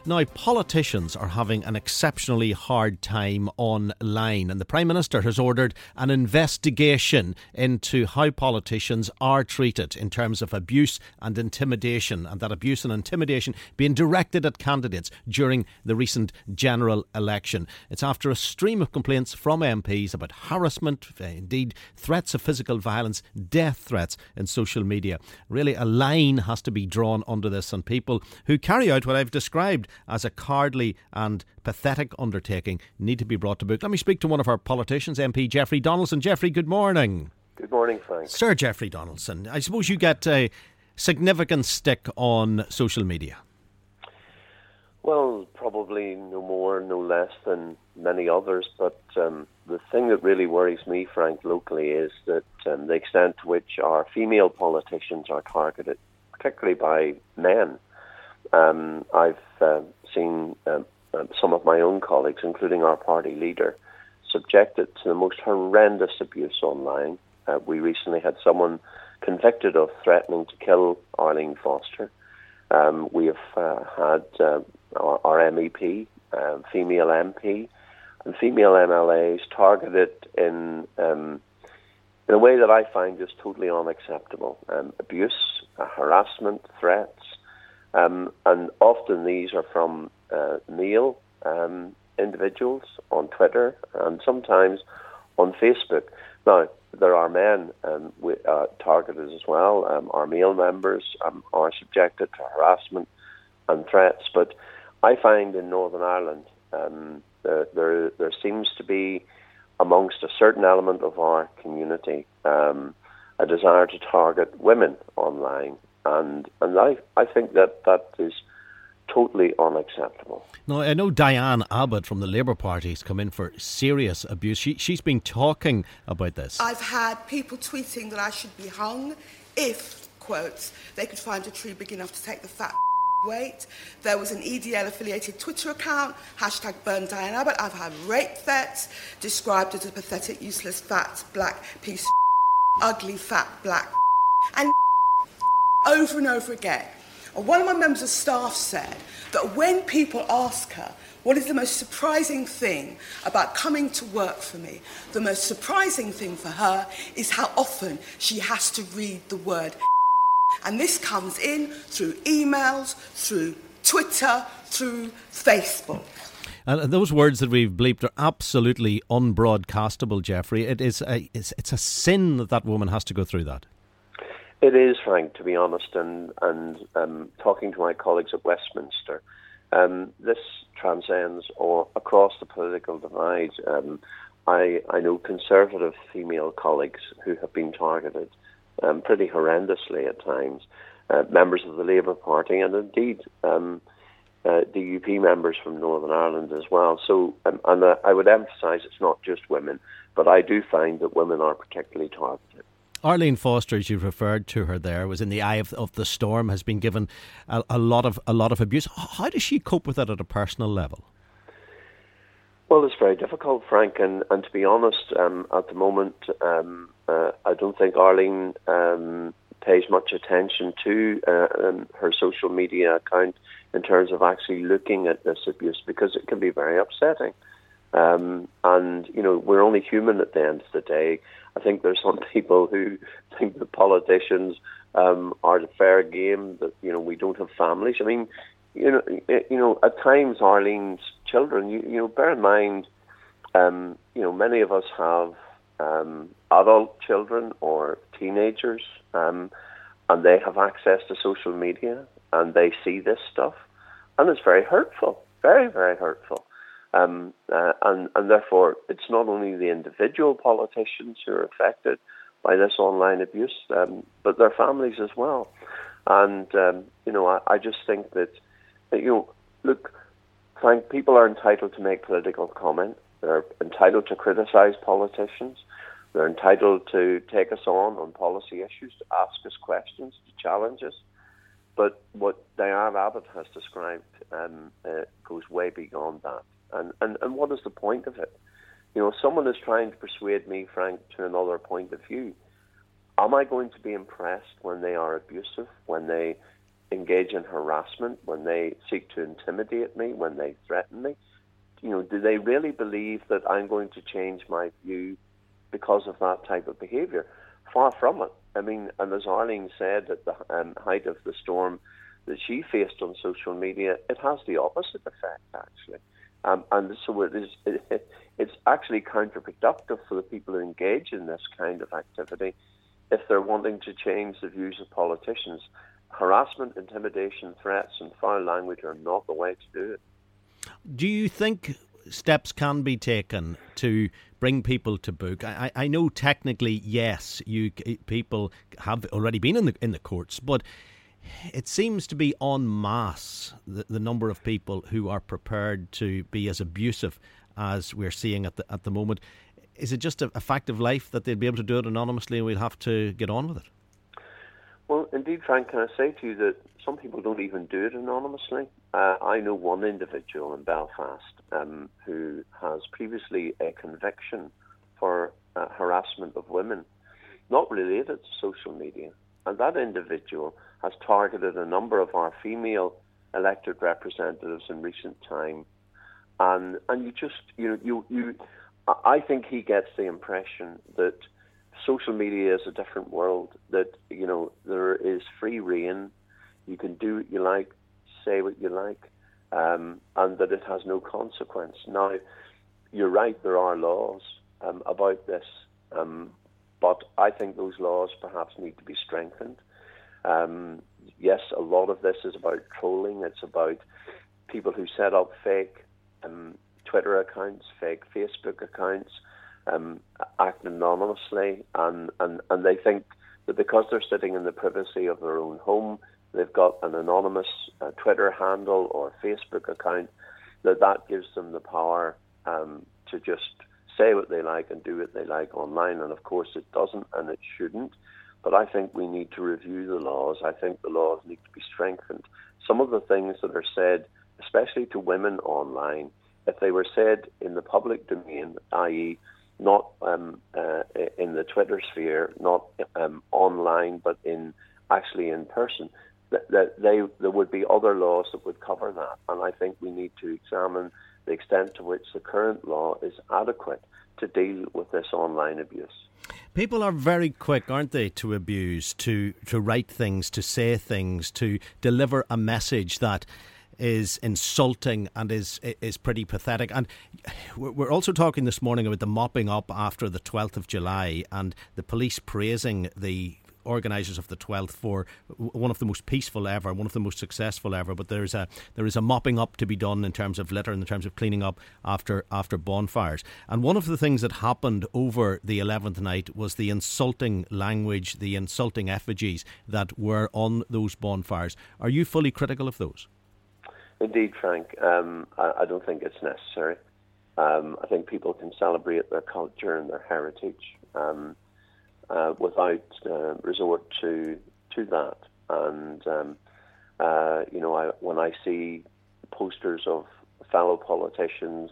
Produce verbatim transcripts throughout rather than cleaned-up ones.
Now, politicians are having an exceptionally hard time online, and the Prime Minister has ordered an investigation into how politicians are treated in terms of abuse and intimidation, and that abuse and intimidation being directed at candidates during the recent general election. It's after a stream of complaints from M Ps about harassment, indeed threats of physical violence, death threats in social media. Really, a line has to be drawn under this, and people who carry out what I've described as a cowardly and pathetic undertaking need to be brought to book. Let me speak to one of our politicians, M P Jeffrey Donaldson. Jeffrey, good morning. Good morning, Frank. Sir Jeffrey Donaldson, I suppose you get a significant stick on social media. Well, probably no more, no less than many others, but um, the thing that really worries me, Frank, locally is that um, the extent to which our female politicians are targeted, particularly by men. Um, I've uh, seen um, uh, some of my own colleagues, including our party leader, subjected to the most horrendous abuse online. Uh, we recently had someone convicted of threatening to kill Arlene Foster. Um, we have uh, had uh, our, our M E P, uh, female M P, and female M L As targeted in um, in a way that I find just totally unacceptable. Um, abuse, uh, harassment, threats. Um, and often these are from uh, male um, individuals on Twitter and sometimes on Facebook. Now, there are men um, with, uh, targeted as well. Um, our male members um, are subjected to harassment and threats. But I find in Northern Ireland um, there, there, there seems to be, amongst a certain element of our community, um, a desire to target women online. And and I, I think that that is totally unacceptable. Now, I know Diane Abbott from the Labour Party has come in for serious abuse. She, she's been talking about this. I've had people tweeting that I should be hung if, quotes, they could find a tree big enough to take the fat weight. There was an E D L-affiliated Twitter account, hashtag burn Diane Abbott. I've had rape threats described as a pathetic, useless, fat, black piece of ugly, fat, black and over and over again. And one of my members of staff said that when people ask her what is the most surprising thing about coming to work for me, the most surprising thing for her is how often she has to read the word. And this comes in through emails, through Twitter, through Facebook. And those words that we've bleeped are absolutely unbroadcastable, Jeffrey. It is a, it's, it's a sin that that woman has to go through that. It is, Frank, to be honest, and, and um, talking to my colleagues at Westminster, um, this transcends all across the political divide. Um, I, I know Conservative female colleagues who have been targeted um, pretty horrendously at times, uh, members of the Labour Party, and indeed um, uh, D U P members from Northern Ireland as well. So, um, and uh, I would emphasise it's not just women, but I do find that women are particularly targeted. Arlene Foster, as you've referred to her there, was in the eye of, of the storm, has been given a, a lot of a lot of abuse. How does she cope with that at a personal level? Well, it's very difficult, Frank, and, and to be honest, um, at the moment, um, uh, I don't think Arlene um, pays much attention to uh, um, her social media account in terms of actually looking at this abuse, because it can be very upsetting. Um, and, you know, we're only human at the end of the day. I think there's some people who think that politicians um, are the fair game, that, you know, we don't have families. I mean, you know, you know, at times Arlene's children, you, you know, bear in mind, um, you know, many of us have um, adult children or teenagers, um, and they have access to social media, and they see this stuff, and it's very hurtful, very, very hurtful. Um, uh, and, and therefore, it's not only the individual politicians who are affected by this online abuse, um, but their families as well. And, um, you know, I, I just think that, that, you know, look, Frank, people are entitled to make political comment. They're entitled to criticise politicians. They're entitled to take us on on policy issues, to ask us questions, to challenge us. But what Diane Abbott has described um, uh, goes way beyond that. And, and and what is the point of it? You know, if someone is trying to persuade me, Frank, to another point of view, am I going to be impressed when they are abusive, when they engage in harassment, when they seek to intimidate me, when they threaten me, you know, do they really believe that I'm going to change my view because of that type of behaviour? Far from it. I mean, and as Arlene said at the um, height of the storm that she faced on social media, it has the opposite effect, actually. Um, and so it is, it, it's actually counterproductive for the people who engage in this kind of activity if they're wanting to change the views of politicians. Harassment, intimidation, threats and foul language are not the way to do it. Do you think steps can be taken to bring people to book? I, I know technically, yes, you people have already been in the in the courts, but it seems to be en masse the, the number of people who are prepared to be as abusive as we're seeing at the at the moment. Is it just a, a fact of life that they'll be able to do it anonymously and we'll have to get on with it? Well, indeed, Frank, can I say to you that some people don't even do it anonymously? Uh, I know one individual in Belfast um, who has previously a conviction for uh, harassment of women, not related to social media. And that individual has targeted a number of our female elected representatives in recent time. And and you just, you know, you, you, I think he gets the impression that social media is a different world, that, you know, there is free rein, you can do what you like, say what you like, um, and that it has no consequence. Now, you're right, there are laws um, about this, um, but I think those laws perhaps need to be strengthened. Um, yes, a lot of this is about trolling. It's about people who set up fake um, Twitter accounts, fake Facebook accounts, um, act anonymously, and, and, and they think that because they're sitting in the privacy of their own home, they've got an anonymous uh, Twitter handle or Facebook account, that that gives them the power um, to just say what they like and do what they like online. And of course it doesn't, and it shouldn't. But I think we need to review the laws. I think the laws need to be strengthened. Some of the things that are said, especially to women online, if they were said in the public domain, that is not um, uh, in the Twitter sphere, not um, online, but in actually in person, that, that they there would be other laws that would cover that. And I think we need to examine the extent to which the current law is adequate to deal with this online abuse. People are very quick, aren't they, to abuse, to, to write things, to say things, to deliver a message that is insulting and is is pretty pathetic. And we're also talking this morning about the mopping up after the twelfth of July and the police praising the organisers of the twelfth for one of the most peaceful ever, one of the most successful ever. But there is a there is a mopping up to be done in terms of litter, in terms of cleaning up after after bonfires. And one of the things that happened over the eleventh night was the insulting language, the insulting effigies that were on those bonfires. Are you fully critical of those? Indeed, Frank. Um, I, I don't think it's necessary. Um, I think people can celebrate their culture and their heritage um, uh, without uh, resort to to that. And um, uh, you know, I, when I see posters of fellow politicians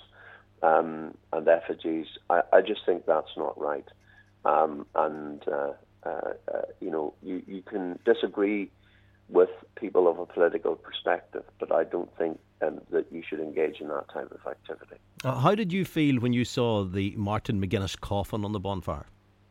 um, and effigies, I, I just think that's not right. Um, and uh, uh, uh, you know, you, you can disagree with people of a political perspective, but I don't think um, that you should engage in that type of activity. Uh, how did you feel when you saw the Martin McGuinness coffin on the bonfire?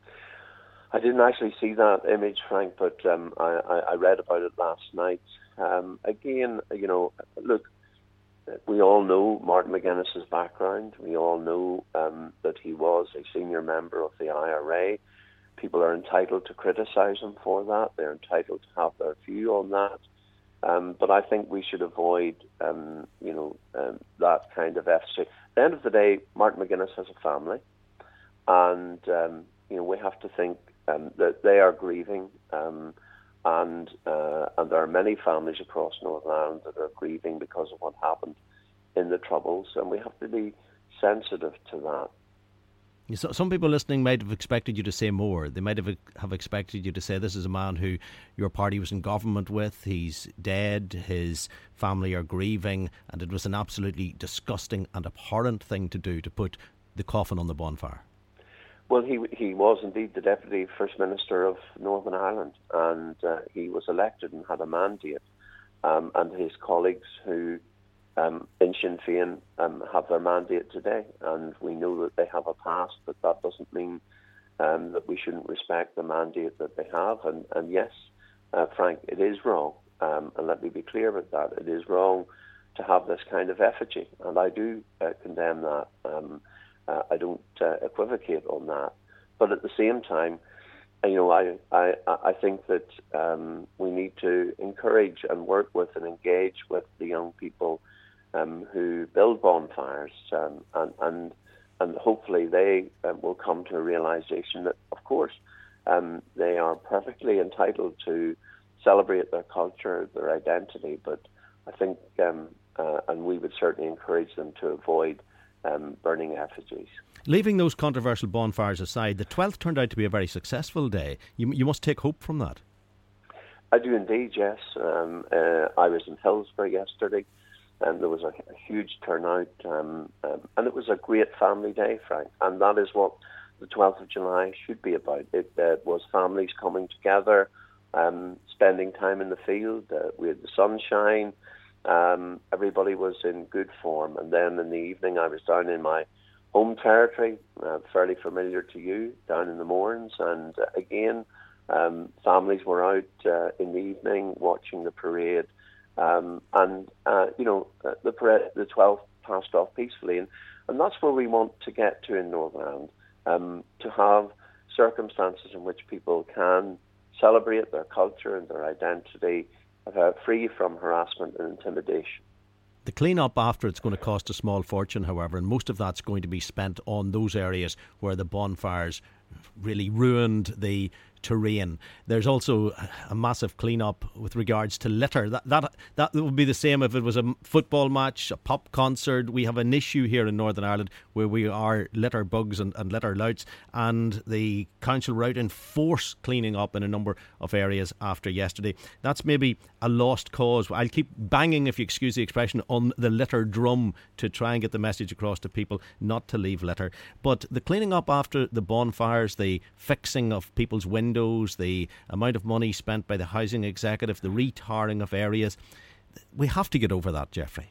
I didn't actually see that image, Frank, but um, I, I, I read about it last night. Um, again, you know, look, we all know Martin McGuinness's background. We all know um, that he was a senior member of the I R A. People are entitled to criticise him for that. They're entitled to have their view on that. Um, but I think we should avoid, um, you know, um, that kind of effigy. At the end of the day, Martin McGuinness has a family, and um, you know, we have to think um, that they are grieving, um, and uh, and there are many families across Northern Ireland that are grieving because of what happened in the Troubles, and we have to be sensitive to that. So some people listening might have expected you to say more. They might have have expected you to say, this is a man who your party was in government with, he's dead, his family are grieving, and it was an absolutely disgusting and abhorrent thing to do, to put the coffin on the bonfire. Well, he he was indeed the Deputy First Minister of Northern Ireland, and uh, he was elected and had a mandate. um, and his colleagues who um, in Sinn Féin um, have their mandate today. And we know that they have a past, but that doesn't mean um, that we shouldn't respect the mandate that they have. And, and yes, uh, Frank, it is wrong. Um, and let me be clear about that. It is wrong to have this kind of effigy. And I do uh, condemn that. Um, uh, I don't uh, equivocate on that. But at the same time, you know, I I, I think that um, we need to encourage and work with and engage with the young people um, who build bonfires, um, and and and hopefully they uh, will come to a realization that, of course, um, they are perfectly entitled to celebrate their culture, their identity. But I think, um, uh, and we would certainly encourage them to avoid um, burning effigies. Leaving those controversial bonfires aside, the twelfth turned out to be a very successful day. You, you must take hope from that. I do indeed, yes. Um, uh, I was in Hillsborough yesterday, and there was a, a huge turnout, um, um, and it was a great family day, Frank, and that is what the twelfth of July should be about. It uh, was families coming together, um, spending time in the field. Uh, we had the sunshine. Um, everybody was in good form, and then in the evening I was down in my home territory, uh, fairly familiar to you, down in the Mournes, and uh, again, um, families were out uh, in the evening watching the parade, um, and uh, you know, uh, the parade, the twelfth passed off peacefully, and, and that's where we want to get to in Northern Ireland, um, to have circumstances in which people can celebrate their culture and their identity, uh, free from harassment and intimidation. The clean-up after it's going to cost a small fortune, however, and most of that's going to be spent on those areas where the bonfires really ruined the terrain. There's also a massive clean-up with regards to litter. That, that that would be the same if it was a football match, a pop concert. We have an issue here in Northern Ireland where we are litter bugs and, and litter louts, and the council were out in force cleaning up in a number of areas after yesterday. That's maybe a lost cause. I'll keep banging, if you excuse the expression, on the litter drum to try and get the message across to people not to leave litter. But the cleaning up after the bonfires, the fixing of people's windows, the amount of money spent by the housing executive, the retarring of areas, we have to get over that, Jeffrey.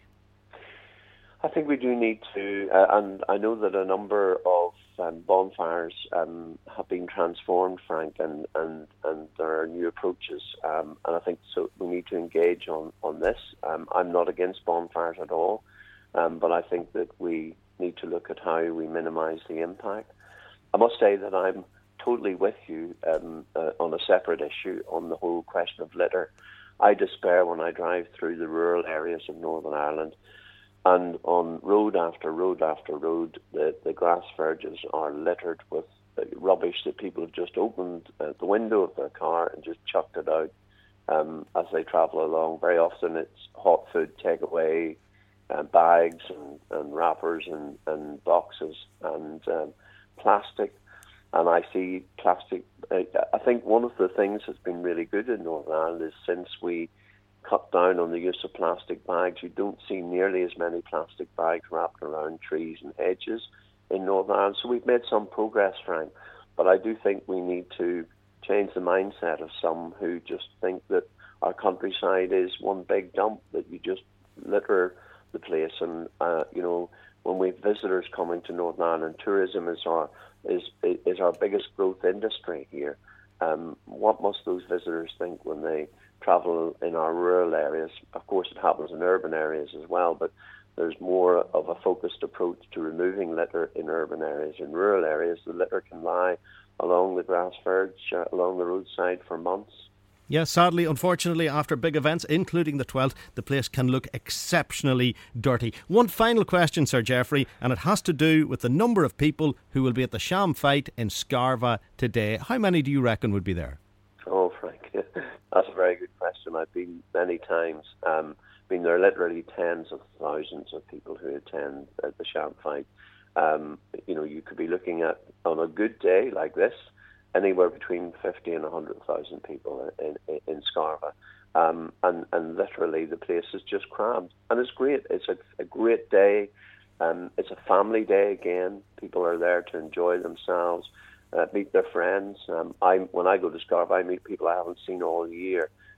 I think we do need to, uh, and I know that a number of um, bonfires um, have been transformed, Frank, and, and, and there are new approaches, um, and I think so we need to engage on, on this. Um, I'm not against bonfires at all, um, but I think that we need to look at how we minimise the impact. I must say that I'm totally with you um, uh, on a separate issue on the whole question of litter. I despair when I drive through the rural areas of Northern Ireland, and on road after road after road, the, the grass verges are littered with rubbish that people have just opened uh, the window of their car and just chucked it out um, as they travel along. Very often it's hot food takeaway, uh, bags and, and wrappers and, and boxes and um, plastic. And I see plastic. Uh, I think one of the things that's been really good in Northern Ireland is since we cut down on the use of plastic bags, you don't see nearly as many plastic bags wrapped around trees and hedges in Northern Ireland. So we've made some progress, Frank. But I do think we need to change the mindset of some who just think that our countryside is one big dump, that you just litter the place. And, uh, you know, when we have visitors coming to Northern Ireland, tourism is our is is our biggest growth industry here. Um, what must those visitors think when they travel in our rural areas? Of course, it happens in urban areas as well, but there's more of a focused approach to removing litter in urban areas. In rural areas, the litter can lie along the grass verge, uh, along the roadside for months. Yes, sadly, unfortunately, after big events, including the twelfth, the place can look exceptionally dirty. One final question, Sir Geoffrey, and it has to do with the number of people who will be at the Sham Fight in Scarva today. How many do you reckon would be there? Oh, Frank, that's a very good question. I've been many times. Um, I mean, there are literally tens of thousands of people who attend at the Sham Fight. Um, you know, you could be looking at, on a good day like this, anywhere between fifty and one hundred thousand people in, in, in Scarva. Um, and, and literally the place is just crammed. And it's great. It's a, a great day. Um, it's a family day again. People are there to enjoy themselves, uh, meet their friends. Um, I, when I go to Scarva, I meet people I haven't seen all year.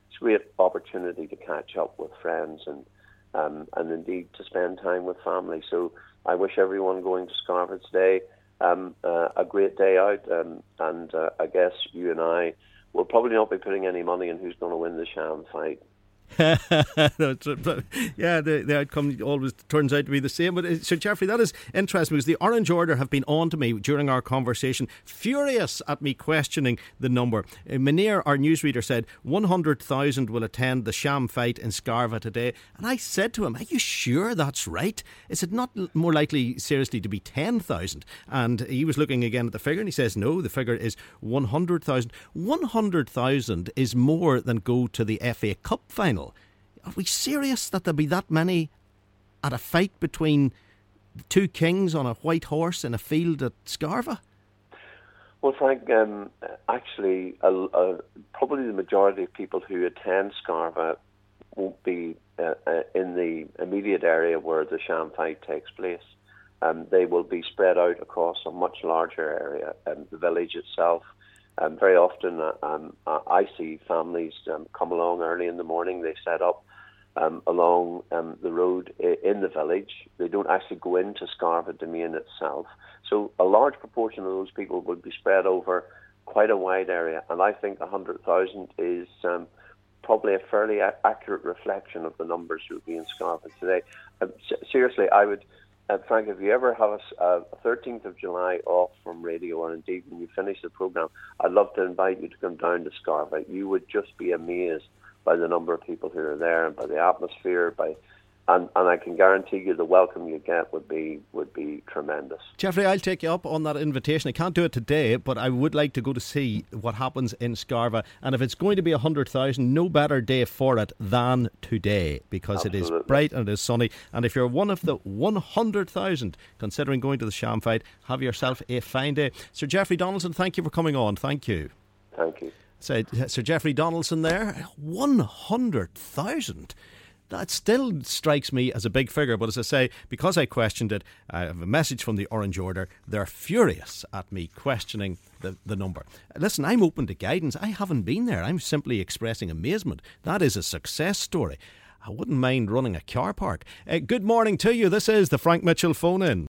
it's a great opportunity to catch up with friends and um, and indeed to spend time with family. So I wish everyone going to Scarva today um, uh, a great day out, um, and uh, I guess you and I will probably not be putting any money in who's going to win the sham fight. yeah, the, the outcome always turns out to be the same. But uh, Sir Geoffrey, that is interesting, because the Orange Order have been on to me during our conversation, furious at me questioning the number. Uh, Munir, our newsreader, said one hundred thousand will attend the sham fight in Scarva today. And I said to him, are you sure that's right? Is it not more likely, seriously, to be ten thousand? And he was looking again at the figure and he says, no, the figure is one hundred thousand. one hundred thousand is more than go to the F A Cup final. Are we serious that there'll be that many at a fight between two kings on a white horse in a field at Scarva? Well, Frank, um, actually, a, a, probably the majority of people who attend Scarva won't be uh, uh, in the immediate area where the sham fight takes place. Um, they will be spread out across a much larger area, um, the village itself. Um, very often uh, um, uh, I see families um, come along early in the morning. They set up um, along um, the road I- in the village. They don't actually go into Scarva Domain itself. So a large proportion of those people will be spread over quite a wide area. And I think one hundred thousand is um, probably a fairly a- accurate reflection of the numbers who will be in Scarva today. Um, s- seriously, I would... Uh, Frank, if you ever have a uh, thirteenth of July off from radio, or indeed when you finish the programme, I'd love to invite you to come down to Scarva. You would just be amazed by the number of people who are there and by the atmosphere, by and, and I can guarantee you the welcome you get would be would be tremendous. Geoffrey, I'll take you up on that invitation. I can't do it today, but I would like to go to see what happens in Scarva. And if it's going to be one hundred thousand, no better day for it than today, because Absolutely. It is bright and it is sunny. And if you're one of the one hundred thousand considering going to the sham fight, have yourself a fine day. Sir Geoffrey Donaldson, thank you for coming on. Thank you. Thank you. So, Sir Geoffrey Donaldson there, one hundred thousand. That still strikes me as a big figure, but as I say, because I questioned it, I have a message from the Orange Order. They're furious at me questioning the, the number. Listen, I'm open to guidance. I haven't been there. I'm simply expressing amazement. That is a success story. I wouldn't mind running a car park. Uh, good morning to you. This is the Frank Mitchell phone-in.